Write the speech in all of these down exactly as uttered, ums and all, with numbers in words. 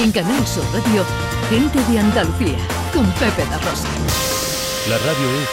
En Canal Sur Radio, Gente de Andalucía, con Pepe da Rosa. La radio es...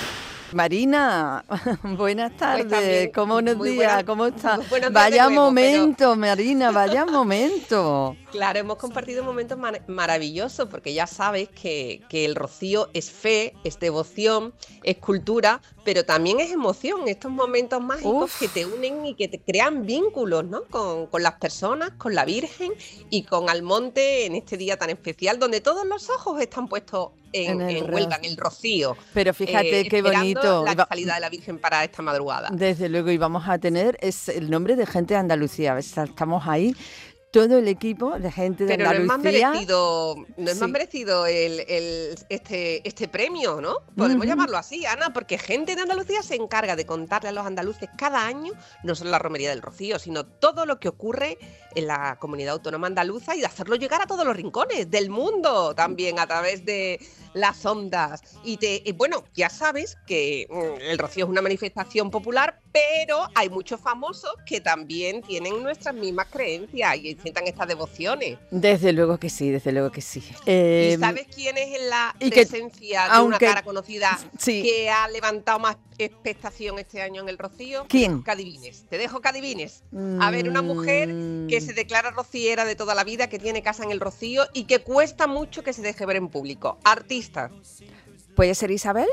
Marina, buenas tardes, Pues ¿cómo buenos días? Buenas, ¿Cómo está? Vaya nuevo, momento, pero... Marina, vaya momento. Claro, hemos compartido momentos mar- maravillosos, porque ya sabes que, que el rocío es fe, es devoción, es cultura, pero también es emoción, estos momentos mágicos Uf. que te unen y que te crean vínculos, ¿no? Con, con las personas, con la Virgen y con Almonte en este día tan especial, donde todos los ojos están puestos en, en, en Huelva, en el rocío. Pero fíjate eh, qué bonito. La salida de la Virgen para esta madrugada. Desde luego, y vamos a tener es el nombre de Gente de Andalucía. Estamos ahí. Todo el equipo de Gente de Pero Andalucía. no es más merecido, no es sí. más merecido el, el, este, este premio, ¿no? Podemos uh-huh. llamarlo así, Ana, porque Gente de Andalucía se encarga de contarle a los andaluces cada año, no solo la romería del Rocío, sino todo lo que ocurre en la comunidad autónoma andaluza y de hacerlo llegar a todos los rincones del mundo también a través de las ondas. Y, te, y bueno, ya sabes que mm, el Rocío es una manifestación popular, pero hay muchos famosos que también tienen nuestras mismas creencias y sientan estas devociones. Desde luego que sí, desde luego que sí. Eh, ¿Y sabes quién es la y presencia que, de aunque, una cara conocida sí. que ha levantado más expectación este año en el Rocío? ¿Quién? Que adivines. Te dejo que adivines. A ver, una mujer que se declara rociera de toda la vida, que tiene casa en el Rocío y que cuesta mucho que se deje ver en público. Artista. ¿Puede ser Isabel?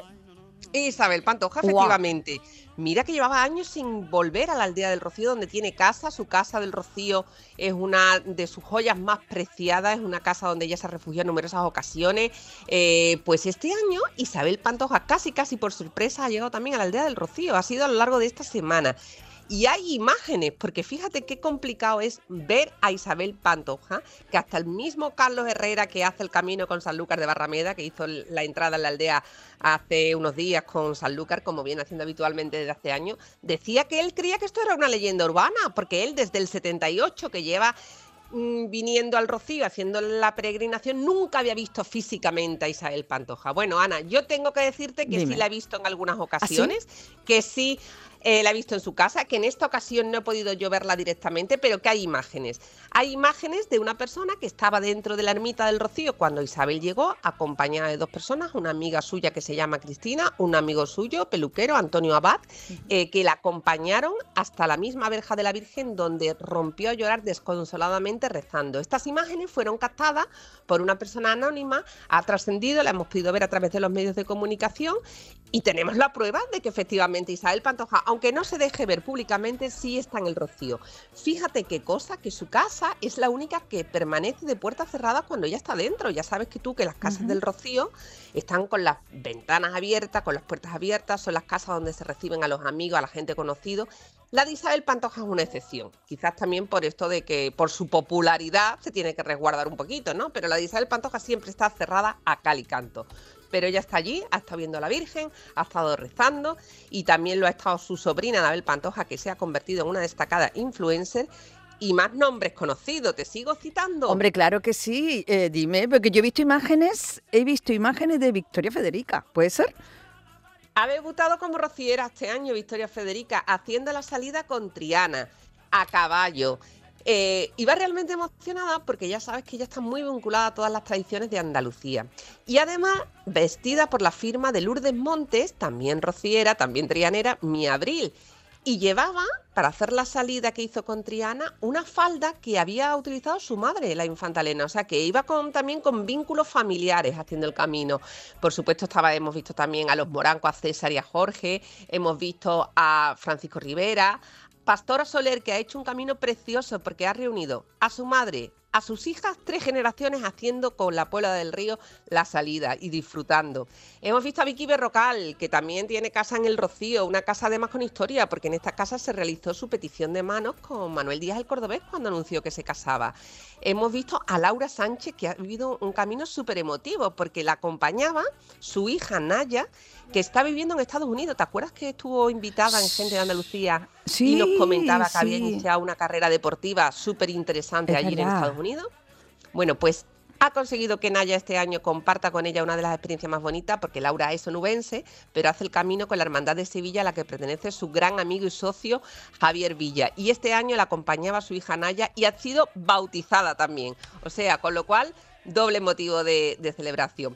Isabel Pantoja, efectivamente. Wow. Mira que llevaba años sin volver a la aldea del Rocío, donde tiene casa. Su casa del Rocío es una de sus joyas más preciadas, es una casa donde ella se refugió en numerosas ocasiones. Eh, pues este año Isabel Pantoja, casi casi por sorpresa, ha llegado también a la aldea del Rocío. Ha sido a lo largo de esta semana. Y hay imágenes, porque fíjate qué complicado es ver a Isabel Pantoja, que hasta el mismo Carlos Herrera, que hace el camino con Sanlúcar de Barrameda, que hizo la entrada en la aldea hace unos días con Sanlúcar, como viene haciendo habitualmente desde hace años, decía que él creía que esto era una leyenda urbana, porque él desde el setenta y ocho, que lleva mmm, viniendo al Rocío, haciendo la peregrinación, nunca había visto físicamente a Isabel Pantoja. Bueno, Ana, yo tengo que decirte que Dime. sí la he visto en algunas ocasiones, ¿Ah, sí? que sí... Eh, la he visto en su casa, que en esta ocasión no he podido yo verla directamente, pero que hay imágenes. Hay imágenes de una persona que estaba dentro de la ermita del Rocío cuando Isabel llegó, acompañada de dos personas, una amiga suya que se llama Cristina, un amigo suyo, peluquero, Antonio Abad, eh, que la acompañaron hasta la misma verja de la Virgen, donde rompió a llorar desconsoladamente rezando. Estas imágenes fueron captadas por una persona anónima, ha trascendido, la hemos podido ver a través de los medios de comunicación y tenemos la prueba de que efectivamente Isabel Pantoja, aunque no se deje ver públicamente, sí está en el Rocío. Fíjate qué cosa, que su casa es la única que permanece de puertas cerradas cuando ella está dentro. Ya sabes que tú que las casas uh-huh. del Rocío están con las ventanas abiertas, con las puertas abiertas, son las casas donde se reciben a los amigos, a la gente conocida. La de Isabel Pantoja es una excepción, quizás también por esto de que por su popularidad se tiene que resguardar un poquito, ¿no? Pero la de Isabel Pantoja siempre está cerrada a cal y canto. Pero ella está allí, ha estado viendo a la Virgen, ha estado rezando y también lo ha estado su sobrina Anabel Pantoja, que se ha convertido en una destacada influencer. Y más nombres conocidos, ¿te sigo citando? Hombre, claro que sí, eh, dime, porque yo he visto imágenes, he visto imágenes de Victoria Federica, ¿puede ser? Ha debutado como rociera este año Victoria Federica, haciendo la salida con Triana, a caballo. Eh, iba realmente emocionada porque ya sabes que ella está muy vinculada a todas las tradiciones de Andalucía. Y además vestida por la firma de Lourdes Montes, también rociera, también trianera, Mi Abril. Y llevaba, para hacer la salida que hizo con Triana, una falda que había utilizado su madre, la infanta Elena. O sea, que iba con, también con vínculos familiares haciendo el camino. Por supuesto, estaba, hemos visto también a los morancos, a César y a Jorge. Hemos visto a Francisco Rivera, Pastora Soler, que ha hecho un camino precioso porque ha reunido a su madre, a sus hijas, tres generaciones haciendo con la Puebla del Río la salida y disfrutando. Hemos visto a Vicky Berrocal, que también tiene casa en el Rocío, una casa además con historia, porque en esta casa se realizó su petición de manos con Manuel Díaz el Cordobés cuando anunció que se casaba. Hemos visto a Laura Sánchez, que ha vivido un camino súper emotivo, porque la acompañaba su hija Naya, que está viviendo en Estados Unidos. ¿Te acuerdas que estuvo invitada en Gente de Andalucía sí, y nos comentaba que sí. había iniciado una carrera deportiva súper interesante allí en Estados Unidos? Bueno, pues Ha conseguido que Naya este año comparta con ella una de las experiencias más bonitas, porque Laura es onubense, pero hace el camino con la Hermandad de Sevilla, a la que pertenece su gran amigo y socio Javier Villa. Y este año la acompañaba a su hija Naya y ha sido bautizada también. O sea, con lo cual, doble motivo de, de celebración.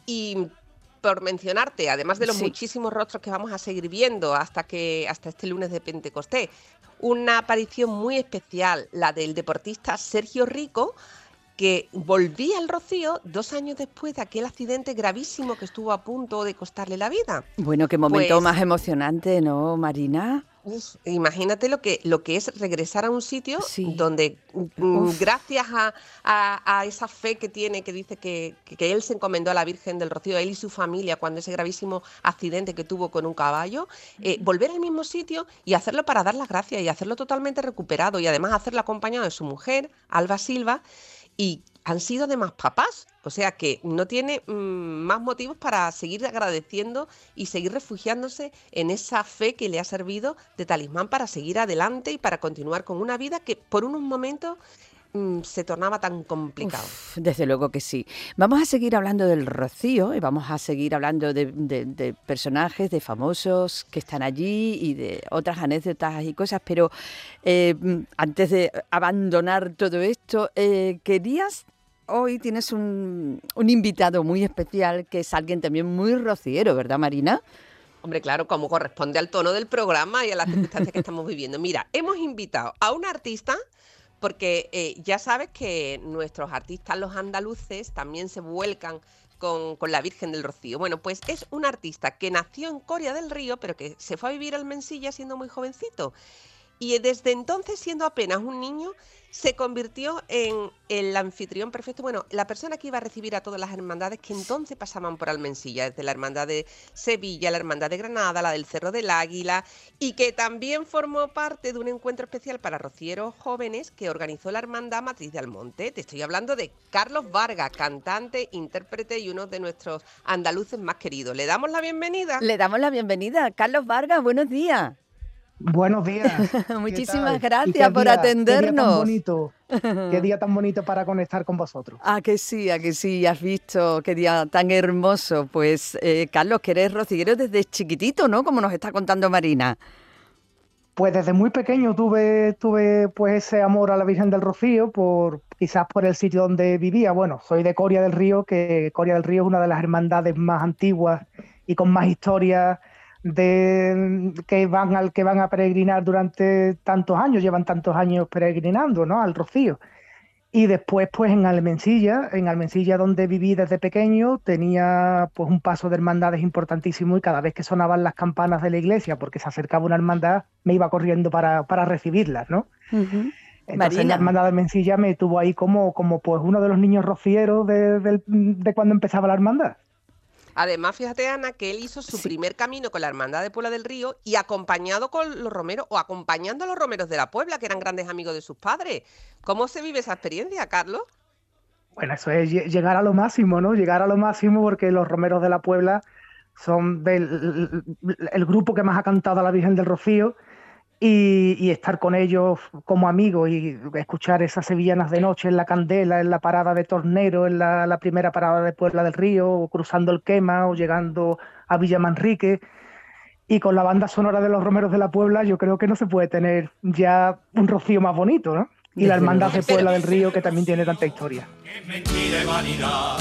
Y por mencionarte, además de los sí. muchísimos rostros que vamos a seguir viendo hasta, que, hasta este lunes de Pentecostés, una aparición muy especial, la del deportista Sergio Rico, que volvía al Rocío dos años después de aquel accidente gravísimo que estuvo a punto de costarle la vida. Bueno, qué momento pues, más emocionante, ¿no, Marina? Uf, imagínate lo que, lo que es regresar a un sitio sí. donde, Uf. gracias a, a, a esa fe que tiene, que dice que, que, que él se encomendó a la Virgen del Rocío, él y su familia, cuando ese gravísimo accidente que tuvo con un caballo, eh, volver al mismo sitio y hacerlo para dar las gracias y hacerlo totalmente recuperado, y además hacerlo acompañado de su mujer, Alba Silva, y han sido además papás, o sea que no tiene mmm, más motivos para seguir agradeciendo y seguir refugiándose en esa fe que le ha servido de talismán para seguir adelante y para continuar con una vida que por unos momentos mmm, se tornaba tan complicado. Uf, desde luego que sí. Vamos a seguir hablando del Rocío y vamos a seguir hablando de, de, de personajes, de famosos que están allí y de otras anécdotas y cosas, pero eh, antes de abandonar todo esto, eh, querías... Hoy tienes un, un invitado muy especial, que es alguien también muy rociero, ¿verdad, Marina? Hombre, claro, como corresponde al tono del programa y a las circunstancias que estamos viviendo. Mira, hemos invitado a un artista, porque eh, ya sabes que nuestros artistas, los andaluces, también se vuelcan con, con la Virgen del Rocío. Bueno, pues es un artista que nació en Coria del Río, pero que se fue a vivir a Almensilla siendo muy jovencito. Y desde entonces, siendo apenas un niño, se convirtió en el anfitrión perfecto, bueno, la persona que iba a recibir a todas las hermandades que entonces pasaban por Almensilla, desde la Hermandad de Sevilla, la Hermandad de Granada, la del Cerro del Águila, y que también formó parte de un encuentro especial para rocieros jóvenes que organizó la Hermandad Matriz de Almonte. Te estoy hablando de Carlos Vargas, cantante, intérprete y uno de nuestros andaluces más queridos. ¿Le damos la bienvenida? Le damos la bienvenida. Carlos Vargas, buenos días. Buenos días. Muchísimas gracias por día, atendernos. Qué día tan bonito, qué día tan bonito para conectar con vosotros. Ah, que sí, a que sí, has visto qué día tan hermoso. Pues, eh, Carlos, que eres rociero desde chiquitito, ¿no? Como nos está contando Marina. Pues desde muy pequeño tuve, tuve pues ese amor a la Virgen del Rocío, por quizás por el sitio donde vivía. Bueno, soy de Coria del Río, que Coria del Río es una de las hermandades más antiguas y con más historia de que van al que van a peregrinar durante tantos años, llevan tantos años peregrinando, ¿no?, al Rocío. Y después, pues en Almensilla, en Almensilla donde viví desde pequeño, tenía pues un paso de hermandades importantísimo, y cada vez que sonaban las campanas de la iglesia, porque se acercaba una hermandad, me iba corriendo para, para recibirlas, ¿no? Uh-huh. Entonces Marina. La hermandad de Almensilla me tuvo ahí como, como pues uno de los niños rocieros de, de, de cuando empezaba la hermandad. Además, fíjate, Ana, que él hizo su sí. primer camino con la Hermandad de Puebla del Río y acompañado con los romeros, o acompañando a los romeros de la Puebla, que eran grandes amigos de sus padres. ¿Cómo se vive esa experiencia, Carlos? Bueno, eso es llegar a lo máximo, ¿no? Llegar a lo máximo, porque los romeros de la Puebla son del, el, el grupo que más ha cantado a la Virgen del Rocío, y, y estar con ellos como amigos y escuchar esas sevillanas de noche en la Candela, en la parada de Tornero, en la, la primera parada de Puebla del Río, o cruzando el Quema, o llegando a Villa Manrique, y con la banda sonora de los romeros de la Puebla, yo creo que no se puede tener ya un Rocío más bonito, ¿no? Y la hermandad de Puebla del Río, que también tiene tanta historia. ¡Qué mentira y vanidad!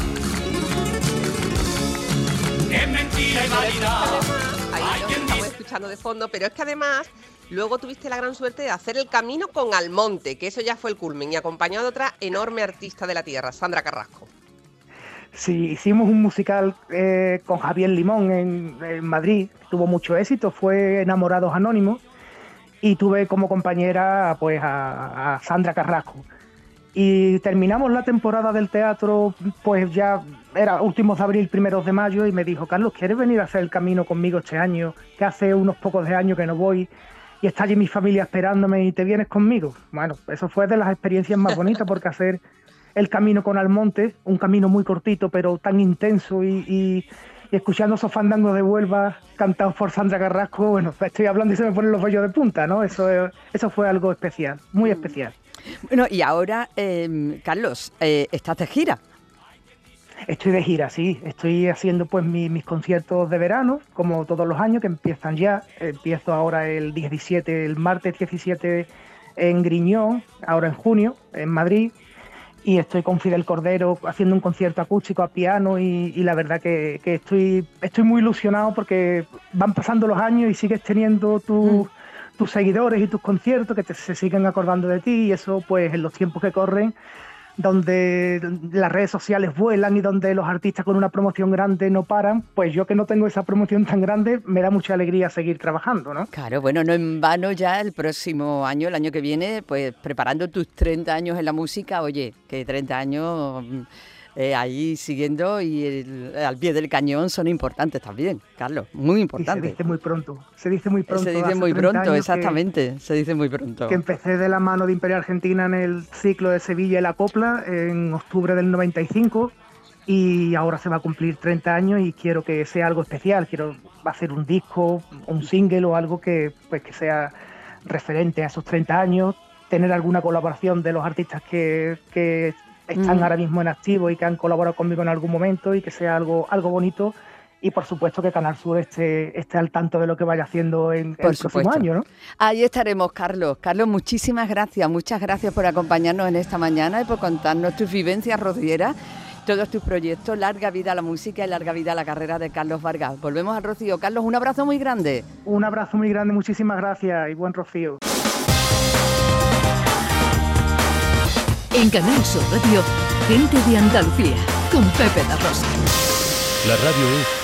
¡Qué mentira y vanidad! Ahí lo estamos escuchando de fondo, pero es que además luego tuviste la gran suerte de hacer el camino con Almonte, que eso ya fue el culmen, y acompañado de otra enorme artista de la tierra, Sandra Carrasco. Sí, hicimos un musical eh, con Javier Limón en, en Madrid, tuvo mucho éxito, fue Enamorados Anónimos, y tuve como compañera pues a, a Sandra Carrasco. Y terminamos la temporada del teatro, pues ya era últimos de abril, primeros de mayo, y me dijo: Carlos, ¿quieres venir a hacer el camino conmigo este año? Que hace unos pocos de años que no voy, y está allí mi familia esperándome, y te vienes conmigo. Bueno, eso fue de las experiencias más bonitas, porque hacer el camino con Almonte, un camino muy cortito, pero tan intenso, y, y, y escuchando esos fandangos de Huelva cantados por Sandra Carrasco, bueno, estoy hablando y se me ponen los vellos de punta, ¿no? Eso, eso fue algo especial, muy especial. Bueno, y ahora, eh, Carlos, eh, estás de gira. Estoy de gira, sí. Estoy haciendo pues mi, mis conciertos de verano, como todos los años, que empiezan ya. Empiezo ahora el diecisiete, el martes diecisiete en Griñón, ahora en junio, en Madrid. Y estoy con Fidel Cordero haciendo un concierto acústico a piano y, y la verdad que, que estoy, estoy muy ilusionado porque van pasando los años y sigues teniendo tu, mm. tus seguidores y tus conciertos que te, se siguen acordando de ti, y eso pues en los tiempos que corren, donde las redes sociales vuelan y donde los artistas con una promoción grande no paran, pues yo que no tengo esa promoción tan grande, me da mucha alegría seguir trabajando, ¿no? Claro, bueno, no en vano ya el próximo año, el año que viene, pues preparando tus treinta años en la música, oye, que treinta años eh, ahí siguiendo y el, al pie del cañón son importantes también, Carlos, muy importantes. Y se dice muy pronto, se dice muy pronto. Se dice muy pronto, exactamente, que, se dice muy pronto. Que empecé de la mano de Imperial Argentina en el ciclo de Sevilla y la Copla en octubre del noventa y cinco y ahora se va a cumplir treinta años y quiero que sea algo especial, quiero hacer un disco, un single o algo que, pues, que sea referente a esos treinta años, tener alguna colaboración de los artistas que... que están mm. ahora mismo en activo y que han colaborado conmigo en algún momento y que sea algo, algo bonito, y por supuesto que Canal Sur esté, esté al tanto de lo que vaya haciendo en, en el próximo año, ¿no? Ahí estaremos, Carlos. Carlos, muchísimas gracias, muchas gracias por acompañarnos en esta mañana y por contarnos tus vivencias rocieras, todos tus proyectos. Larga vida a la música y larga vida a la carrera de Carlos Vargas. Volvemos al Rocío. Carlos, un abrazo muy grande. Un abrazo muy grande, muchísimas gracias y buen Rocío. En Canal Sur Radio, Gente de Andalucía, con Pepe da Rosa. La radio es